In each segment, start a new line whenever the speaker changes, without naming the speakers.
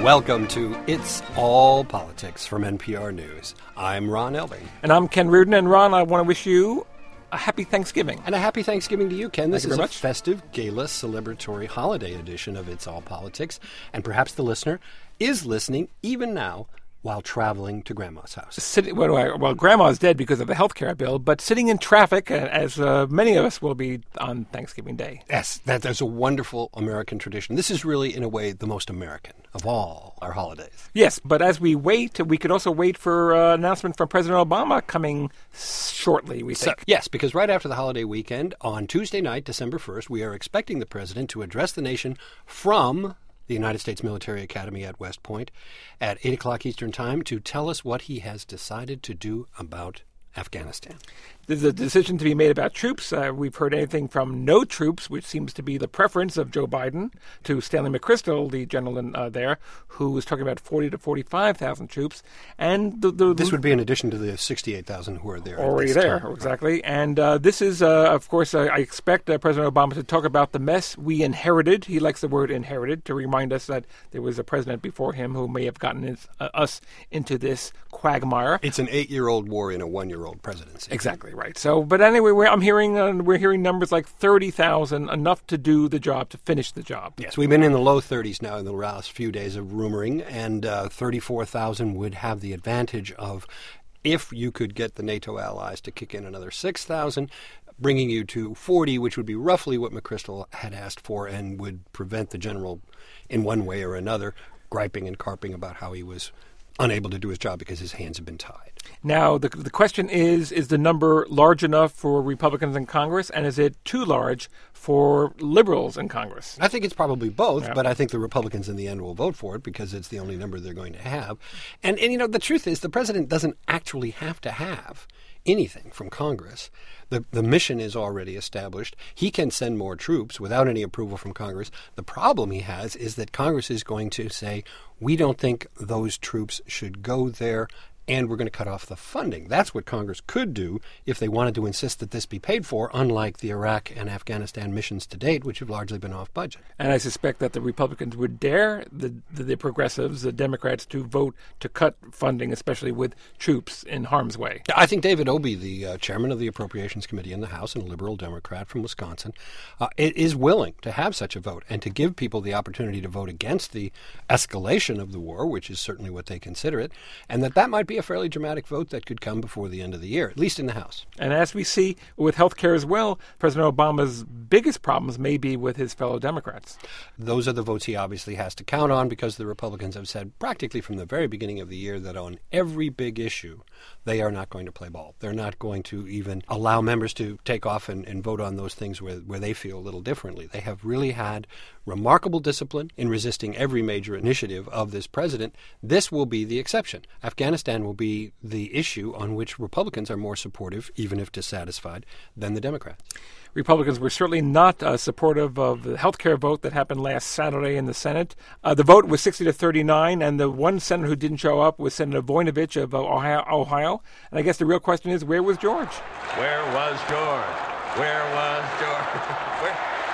Welcome to It's All Politics from NPR News. I'm Ron Elving.
And I'm Ken Reardon. And Ron, I want to wish you a happy Thanksgiving.
And a happy Thanksgiving to you, Ken. This is a
much.
festive, gala, celebratory holiday edition of It's All Politics. And perhaps the listener is listening even now while traveling to Grandma's house.
Well, Grandma's dead because of the health care bill, but sitting in traffic, as many of us will be on Thanksgiving Day.
Yes, that's a wonderful American tradition. This is really, in a way, the most American of all our holidays.
Yes, but as we wait, we could also wait for an announcement from President Obama coming shortly, we think.
Yes, because right after the holiday weekend, on Tuesday night, December 1st, we are expecting the president to address the nation from the United States Military Academy at West Point at 8 o'clock Eastern Time to tell us what he has decided to do about Afghanistan.
There's a decision to be made about troops. We've heard anything from no troops, which seems to be the preference of Joe Biden, to Stanley McChrystal, the gentleman there, who was talking about 40 to 45,000 troops. And
this would be in addition to the 68,000 who are there.
Already there, time. Exactly. And this is, of course, I expect President Obama to talk about the mess we inherited. He likes the word inherited to remind us that there was a president before him who may have gotten us into this quagmire.
It's an 8-year-old war in a 1-year-old presidency.
Exactly. Right. So, but anyway, we're hearing numbers like 30,000, enough to do the job, to finish the job.
Yes, we've been in the low 30s now in the last few days of rumoring, and 34,000 would have the advantage of, if you could get the NATO allies to kick in another 6,000, bringing you to 40, which would be roughly what McChrystal had asked for and would prevent the general, in one way or another, griping and carping about how he was unable to do his job because his hands have been tied.
Now, the question is the number large enough for Republicans in Congress, and is it too large for liberals in Congress?
I think it's probably both,
yeah.
But I think the Republicans in the end will vote for it because it's the only number they're going to have. And you know, the truth is the president doesn't actually have to have anything from Congress. The mission is already established. He can send more troops without any approval from Congress. The problem he has is that Congress is going to say, we don't think those troops should go there, and we're going to cut off the funding. That's what Congress could do if they wanted to insist that this be paid for, unlike the Iraq and Afghanistan missions to date, which have largely been off budget.
And I suspect that the Republicans would dare the progressives, the Democrats, to vote to cut funding, especially with troops in harm's way.
I think David Obey, the chairman of the Appropriations Committee in the House and a liberal Democrat from Wisconsin, is willing to have such a vote and to give people the opportunity to vote against the escalation of the war, which is certainly what they consider it, and that might be a fairly dramatic vote that could come before the end of the year, at least in the House.
And as we see with health care as well, President Obama's biggest problems may be with his fellow Democrats.
Those are the votes he obviously has to count on because the Republicans have said practically from the very beginning of the year that on every big issue, they are not going to play ball. They're not going to even allow members to take off and vote on those things where they feel a little differently. They have really had remarkable discipline in resisting every major initiative of this president. This will be the exception. Afghanistan will be the issue on which Republicans are more supportive, even if dissatisfied, than the Democrats.
Republicans were certainly not supportive of the health care vote that happened last Saturday in the Senate. The vote was 60 to 39, and the one senator who didn't show up was Senator Voinovich of Ohio. And I guess the real question is, where was George?
Where was George? Where was George?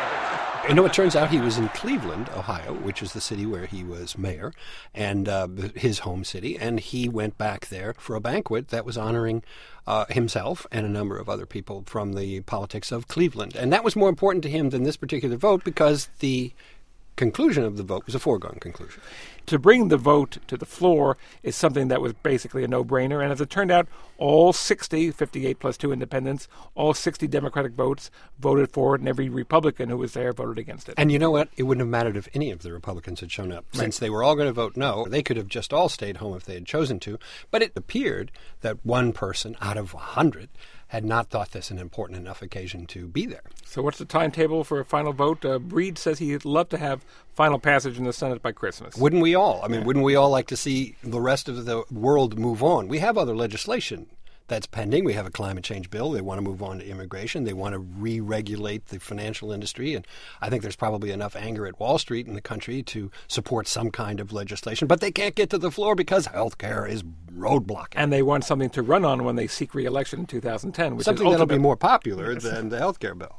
You know, it turns out he was in Cleveland, Ohio, which is the city where he was mayor, and his home city, and he went back there for a banquet that was honoring himself and a number of other people from the politics of Cleveland. And that was more important to him than this particular vote because the conclusion of the vote was a foregone conclusion.
To bring the vote to the floor is something that was basically a no-brainer. And as it turned out, all 60, 58 plus 2 independents, all 60 Democratic votes voted for it, and every Republican who was there voted against it.
And you know what? It wouldn't have mattered if any of the Republicans had shown up. Since they were all going to vote no, they could have just all stayed home if they had chosen to. But it appeared that one person out of 100 had not thought this an important enough occasion to be there.
So what's the timetable for a final vote? Breed says he'd love to have final passage in the Senate by Christmas.
Wouldn't we all? I mean, wouldn't we all like to see the rest of the world move on? We have other legislation that's pending. We have a climate change bill. They want to move on to immigration. They want to re-regulate the financial industry. And I think there's probably enough anger at Wall Street in the country to support some kind of legislation. But they can't get to the floor because health care is roadblocking.
And they want something to run on when they seek re-election in 2010. Which
something
is
that'll be more popular than the health care bill.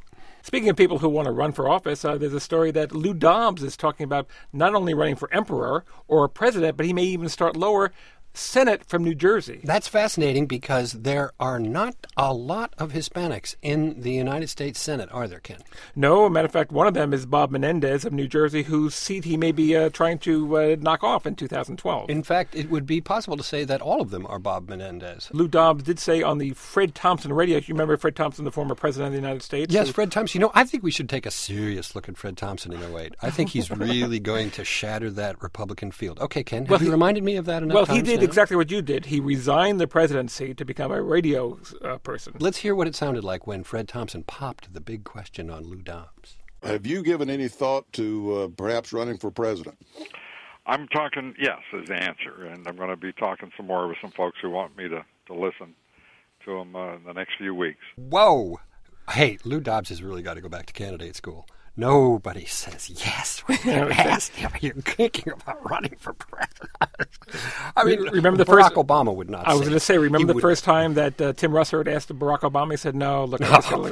Speaking of people who want to run for office, there's a story that Lou Dobbs is talking about not only running for emperor or president, but he may even start lower, Senate from New Jersey.
That's fascinating because there are not a lot of Hispanics in the United States Senate, are there, Ken?
No, matter of fact, one of them is Bob Menendez of New Jersey, whose seat he may be trying to knock off in 2012.
In fact, it would be possible to say that all of them are Bob Menendez.
Lou Dobbs did say on the Fred Thompson radio, you remember Fred Thompson, the former president of the United States?
Yes, Fred Thompson. You know, I think we should take a serious look at Fred Thompson in 2008. I think he's really going to shatter that Republican field. Okay, Ken, have you reminded me of that enough times?
Well, he did
now?
Exactly what you did. He resigned the presidency to become a radio person.
Let's hear what it sounded like when Fred Thompson popped the big question on Lou Dobbs.
Have you given any thought to perhaps running for president?
I'm talking, yes, is the answer. And I'm going to be talking some more with some folks who want me to listen to them in the next few weeks.
Whoa. Hey, Lou Dobbs has really got to go back to candidate school. Nobody says yes when they ask him, are you thinking about running for president? I mean,
remember
Barack Obama would not
I was going to say, remember the
would,
first time that Tim Russert had asked Barack Obama? He said, no, look.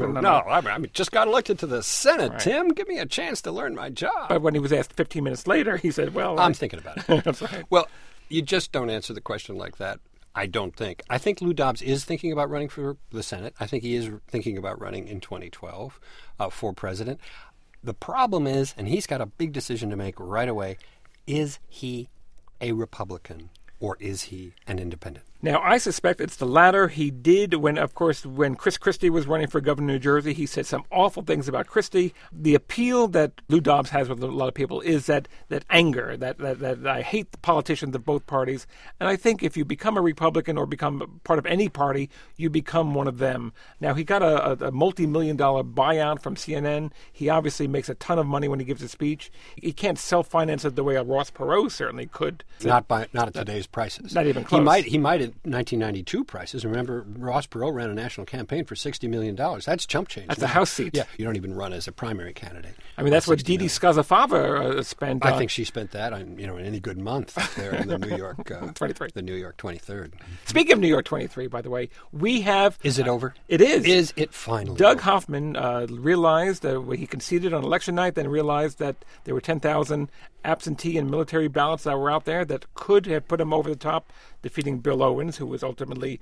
I just got elected to the Senate,
Right.
Tim. Give me a chance to learn my job.
But when he was asked 15 minutes later, he said, well.
I'm thinking about it.
That's right.
Well, you just don't answer the question like that. I don't think. I think Lou Dobbs is thinking about running for the Senate. I think he is thinking about running in 2012 for president. The problem is, and he's got a big decision to make right away, is he a Republican or is he an independent?
Now, I suspect it's the latter. He did when Chris Christie was running for governor of New Jersey, he said some awful things about Christie. The appeal that Lou Dobbs has with a lot of people is that anger, that I hate the politicians of both parties. And I think if you become a Republican or become part of any party, you become one of them. Now, he got a multi-million-dollar buyout from CNN. He obviously makes a ton of money when he gives a speech. He can't self-finance it the way a Ross Perot certainly could.
Not at today's prices.
Not even close.
He might at 1992 prices. Remember, Ross Perot ran a national campaign for $60 million. That's chump change.
That's a House seat.
Yeah, you don't even run as a primary candidate.
I mean, that's what Didi Skazafava spent.
I think she spent that on in any good month there in the New York
23.
The New York 23rd.
Speaking of New York 23, by the way, we have.
Is it over?
It is.
Is it finally?
Doug
over?
Hoffman realized that he conceded on election night, then realized that there were 10,000 absentee and military ballots that were out there that could have put him over the top, defeating Bill Owens, who was ultimately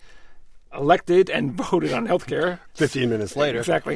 elected and voted on health care.
15 minutes later.
Exactly.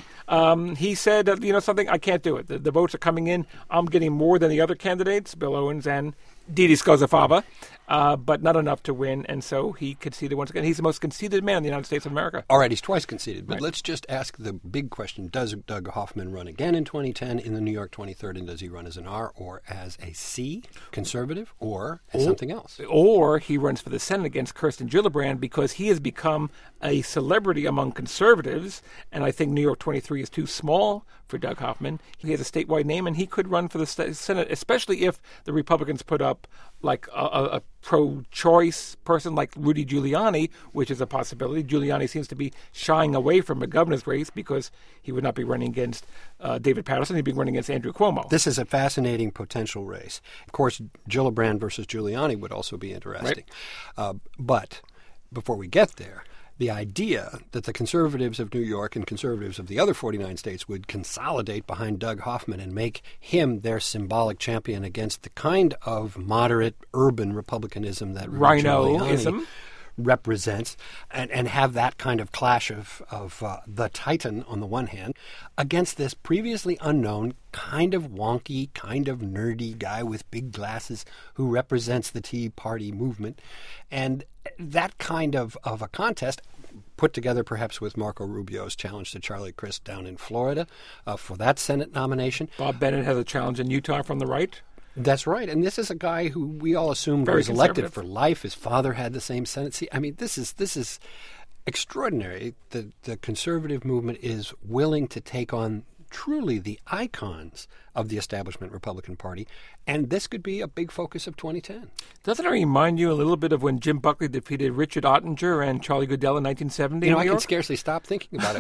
He said, something, I can't do it. The votes are coming in. I'm getting more than the other candidates, Bill Owens and Didi Skazafava, but not enough to win. And so he conceded once again. He's the most conceded man in the United States of America.
All right, he's twice conceded. But
Right.
let's just ask the big question. Does Doug Hoffman run again in 2010 in the New York 23rd? And does he run as an R or as a C, conservative, or as something else?
Or he runs for the Senate against Kirsten Gillibrand because he has become a celebrity among conservatives, and I think New York 23 is too small for Doug Hoffman. He has a statewide name, and he could run for the Senate, especially if the Republicans put up like a pro-choice person like Rudy Giuliani, which is a possibility. Giuliani seems to be shying away from a governor's race because he would not be running against David Paterson. He'd be running against Andrew Cuomo.
This is a fascinating potential race. Of course, Gillibrand versus Giuliani would also be interesting.
Right.
But before we get there, the idea that the conservatives of New York and conservatives of the other 49 states would consolidate behind Doug Hoffman and make him their symbolic champion against the kind of moderate urban republicanism that Rudy
Rhinoism
Giuliani represents, and have that kind of clash of the Titan on the one hand against this previously unknown, kind of wonky, kind of nerdy guy with big glasses who represents the Tea Party movement. And that kind of a contest put together perhaps with Marco Rubio's challenge to Charlie Crist down in Florida for that Senate nomination.
Bob Bennett has a challenge in Utah from the right.
That's right. And this is a guy who we all assumed
Very
was elected
conservative.
for life. His father had the same Senate seat. I mean, this is extraordinary. The conservative movement is willing to take on truly the icons of the establishment Republican Party, and this could be a big focus of 2010.
Doesn't it remind you a little bit of when Jim Buckley defeated Richard Ottinger and Charlie Goodell in 1970 in
I
New
can
York?
scarcely stop thinking about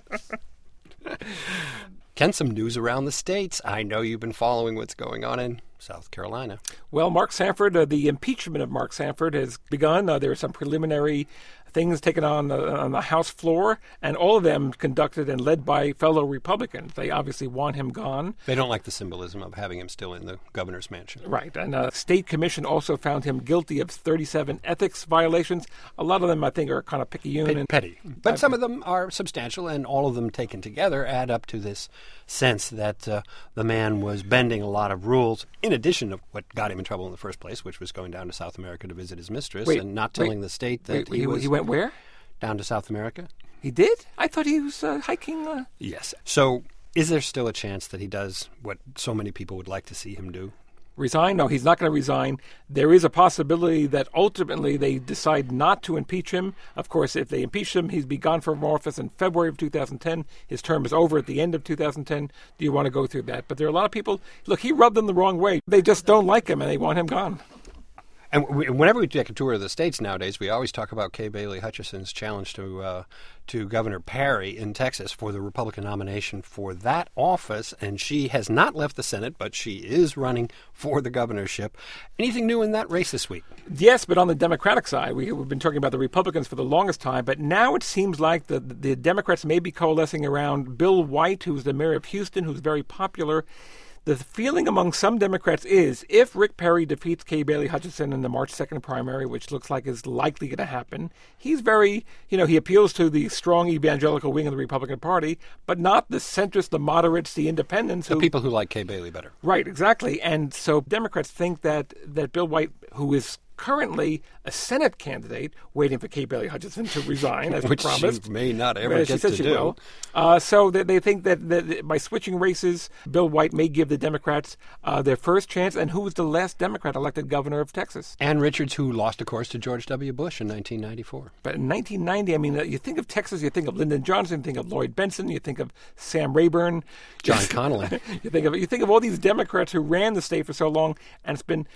it. Ken, some news around the states. I know you've been following what's going on in South Carolina.
Well, Mark Sanford, the impeachment of Mark Sanford has begun. There are some preliminary things taken on the House floor, and all of them conducted and led by fellow Republicans. They obviously want him gone.
They don't like the symbolism of having him still in the governor's mansion.
Right, and a state commission also found him guilty of 37 ethics violations. A lot of them, I think, are kind of picayune and
petty. But some of them are substantial, and all of them taken together add up to this sense that the man was bending a lot of rules, in addition to what got him in trouble in the first place, which was going down to South America to visit his mistress and not telling the state that he
went where?
Down to South America.
He did? I thought he was hiking.
Yes. So is there still a chance that he does what so many people would like to see him do?
Resign? No, he's not going to resign. There is a possibility that ultimately they decide not to impeach him. Of course, if they impeach him, he'd be gone from office in February of 2010. His term is over at the end of 2010. Do you want to go through that? But there are a lot of people, look, he rubbed them the wrong way. They just don't like him and they want him gone.
And whenever we take a tour of the states nowadays, we always talk about Kay Bailey Hutchison's challenge to Governor Perry in Texas for the Republican nomination for that office. And she has not left the Senate, but she is running for the governorship. Anything new in that race this week?
Yes, but on the Democratic side, we've been talking about the Republicans for the longest time, but now it seems like the Democrats may be coalescing around Bill White, who's the mayor of Houston, who's very popular. The feeling among some Democrats is if Rick Perry defeats Kay Bailey Hutchison in the March 2nd primary, which looks like is likely going to happen, he's very, he appeals to the strong evangelical wing of the Republican Party, but not the centrists, the moderates, the independents.
The people who like Kay Bailey better.
Right, exactly. And so Democrats think that Bill White, who is currently a Senate candidate waiting for Kay Bailey Hutchison to resign, as
which
promised.
She may not ever get to do.
So they think that by switching races, Bill White may give the Democrats their first chance. And who was the last Democrat elected governor of Texas?
Ann Richards, who lost, of course, to George W. Bush in 1994.
But in 1990, I mean, you think of Texas, you think of Lyndon Johnson, you think of Lloyd Bentsen, you think of Sam Rayburn.
John Connolly.
you think of all these Democrats who ran the state for so long, and it's been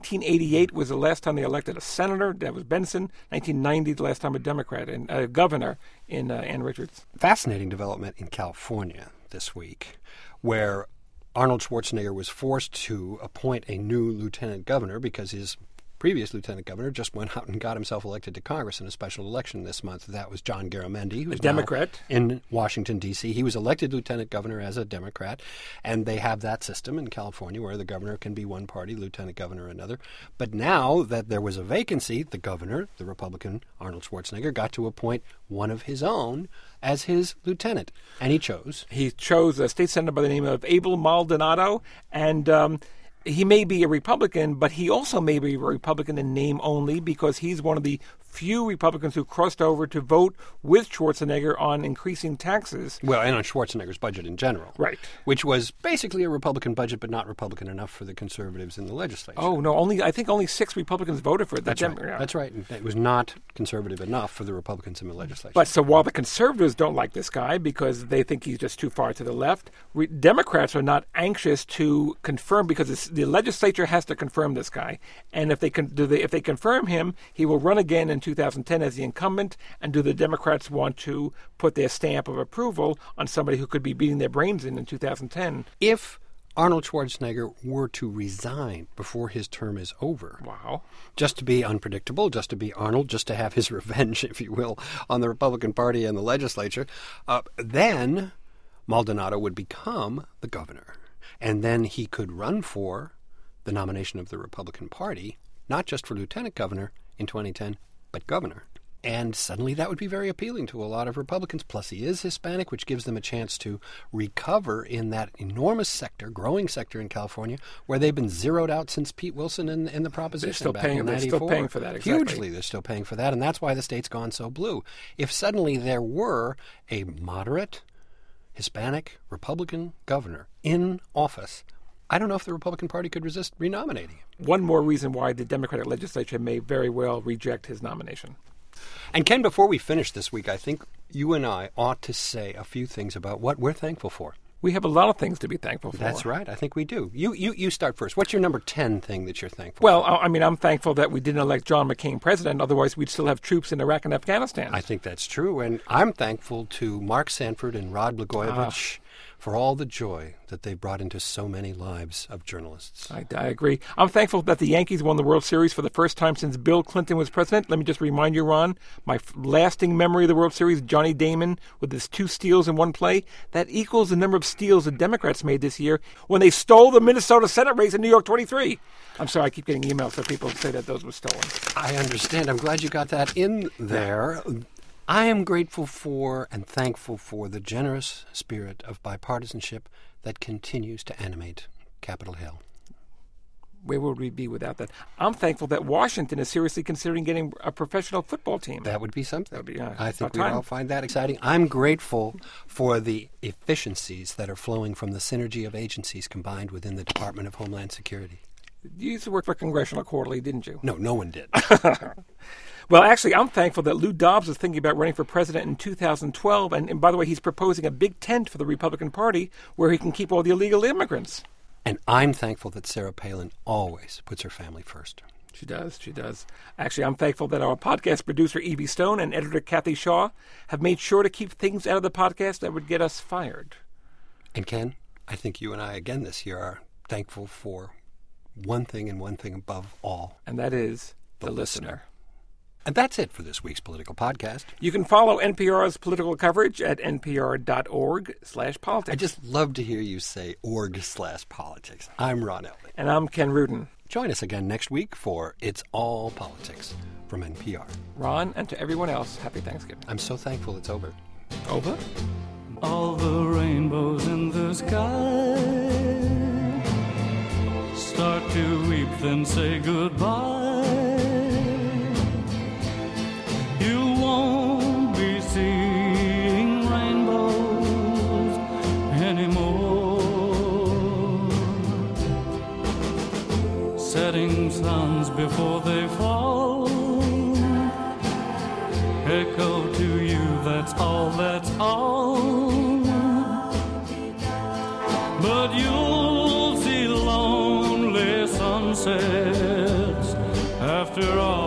1988 was the last time they elected a senator. That was Benson. 1990, the last time a Democrat and a governor in Ann Richards.
Fascinating development in California this week, where Arnold Schwarzenegger was forced to appoint a new lieutenant governor because his previous lieutenant governor just went out and got himself elected to Congress in a special election this month. That was John Garamendi, who's
a Democrat
in Washington, D.C. He was elected lieutenant governor as a Democrat, and they have that system in California where the governor can be one party, lieutenant governor another. But now that there was a vacancy, the governor, the Republican Arnold Schwarzenegger, got to appoint one of his own as his lieutenant, and he chose
a state senator by the name of Abel Maldonado, and he may be a Republican, but he also may be a Republican in name only because he's one of the few Republicans who crossed over to vote with Schwarzenegger on increasing taxes.
Well, and on Schwarzenegger's budget in general.
Right.
Which was basically a Republican budget, but not Republican enough for the conservatives in the legislature.
Oh, no, I think only 6 Republicans voted for it.
That's right. That's right. It was not conservative enough for the Republicans in the legislature.
But so while the conservatives don't like this guy because they think he's just too far to the left, Democrats are not anxious to confirm because the legislature has to confirm this guy. And if they confirm him, he will run again in 2010 as the incumbent, and do the Democrats want to put their stamp of approval on somebody who could be beating their brains in 2010?
If Arnold Schwarzenegger were to resign before his term is over,
wow,
just to be unpredictable, just to be Arnold, just to have his revenge, if you will, on the Republican Party and the legislature, then Maldonado would become the governor. And then he could run for the nomination of the Republican Party, not just for lieutenant governor in 2010, but governor. And suddenly that would be very appealing to a lot of Republicans. Plus, he is Hispanic, which gives them a chance to recover in that enormous sector, growing sector in California, where they've been zeroed out since Pete Wilson in the proposition back in 94.
They're still paying for that, exactly.
Hugely, they're still paying for that, and that's why the state's gone so blue. If suddenly there were a moderate Hispanic Republican governor in office, I don't know if the Republican Party could resist renominating him.
One more reason why the Democratic legislature may very well reject his nomination.
And Ken, before we finish this week, I think you and I ought to say a few things about what we're thankful for.
We have a lot of things to be thankful for.
That's right. I think we do. You start first. What's your number 10 thing that you're thankful for?
Well, I mean, I'm thankful that we didn't elect John McCain president. Otherwise, we'd still have troops in Iraq and Afghanistan.
I think that's true. And I'm thankful to Mark Sanford and Rod Blagojevich for all the joy that they brought into so many lives of journalists.
I agree. I'm thankful that the Yankees won the World Series for the first time since Bill Clinton was president. Let me just remind you, Ron, my lasting memory of the World Series, Johnny Damon with his 2 steals in one play, that equals the number of steals the Democrats made this year when they stole the Minnesota Senate race in New York 23. I'm sorry, I keep getting emails from people who say that those were stolen.
I understand. I'm glad you got that in there. I am grateful for and thankful for the generous spirit of bipartisanship that continues to animate Capitol Hill.
Where would we be without that? I'm thankful that Washington is seriously considering getting a professional football team.
That would be something.
That would be,
I think
about
we'd
time.
all find that exciting. I'm grateful for the efficiencies that are flowing from the synergy of agencies combined within the Department of Homeland Security.
You used to work for Congressional Quarterly, didn't you?
No one did.
Well, actually, I'm thankful that Lou Dobbs is thinking about running for president in 2012. And by the way, he's proposing a big tent for the Republican Party where he can keep all the illegal immigrants.
And I'm thankful that Sarah Palin always puts her family first.
She does. Actually, I'm thankful that our podcast producer, Evie Stone, and editor, Kathy Shaw, have made sure to keep things out of the podcast that would get us fired.
And Ken, I think you and I again this year are thankful for one thing and one thing above all.
And that is the listener.
And that's it for this week's Political Podcast.
You can follow NPR's political coverage at npr.org/politics.
I just love to hear you say org/politics. I'm Ron Elving.
And I'm Ken Rudin.
Join us again next week for It's All Politics from NPR.
Ron, and to everyone else, happy Thanksgiving.
I'm so thankful it's over.
Over?
All the rainbows in the sky start to weep, then say goodbye. You won't be seeing rainbows anymore. Setting suns before they fall echo to you, that's all, that's all. But you'll see lonely sunsets after all.